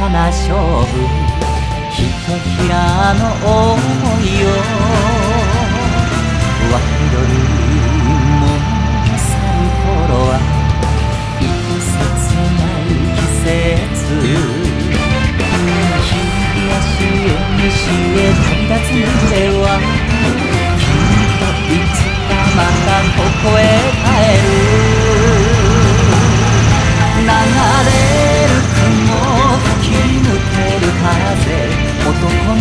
かな勝負、ひとひらの想いをワイドにも去る頃は愛切ない季節、東へ西へ旅立つ胸はきっといつかまたここへ帰る。流れる雲、吹き抜ける風、男